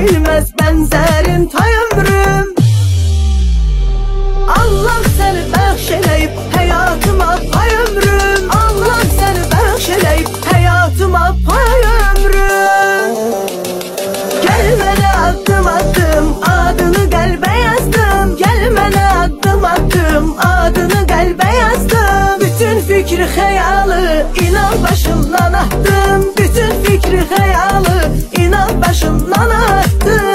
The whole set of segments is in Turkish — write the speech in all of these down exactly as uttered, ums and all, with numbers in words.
bilmez benzerin tay ömrüm. Allah seni bəxşeleyip hayatıma pay ömrüm. Allah seni bəxşeleyip hayatıma pay ömrüm. Gel mənə addım addım adını qəlbə yazdım. Gel mənə addım addım adını qəlbə yazdım. Bütün fikri xəyalı inan başımdan attım. Bütün fikri xəyalı inan başımdan attım.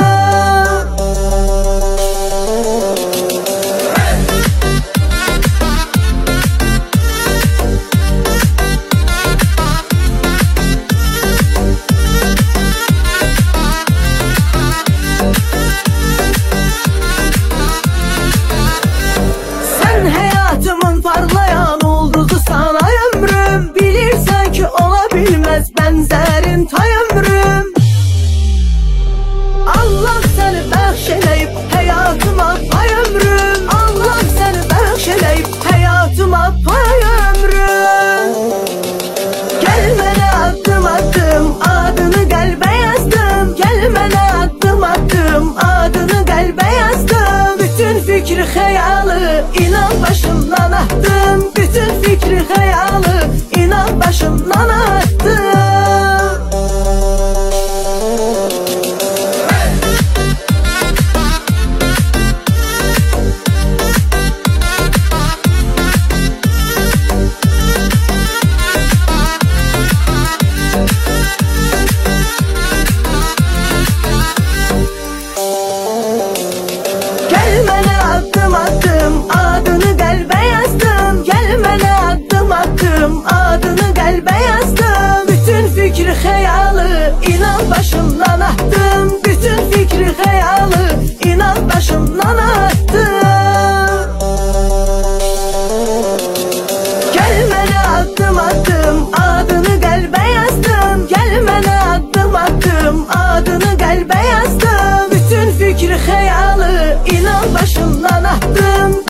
Sen hayatımın parlayan olduzu sana ömrüm. Bilirsen ki olabilmez benzerin tay ömrüm. Allah seni bəxşeleyip hayatıma pay ömrüm. Allah seni bəxşeleyip hayatıma pay ömrüm. Gel mənə addım addım adını qəlbə yazdım. Gel mənə addım addım adını qəlbə yazdım. Bütün fikri xəyalı inan başımdan attım. Bütün fikri xəyalı inan başımdan attım. Gel mənə addım addım adını qəlbə yazdım. Gel mənə addım addım adını qəlbə yazdım. Bütün fikri xəyalı inan başımdan attım. Bütün fikri xəyalı inan başımdan attım. Gel mənə addım addım adını qəlbə yazdım. Gel mənə addım addım adını qəlbə yazdım. Bütün fikri xəyalı inan başımdan attım.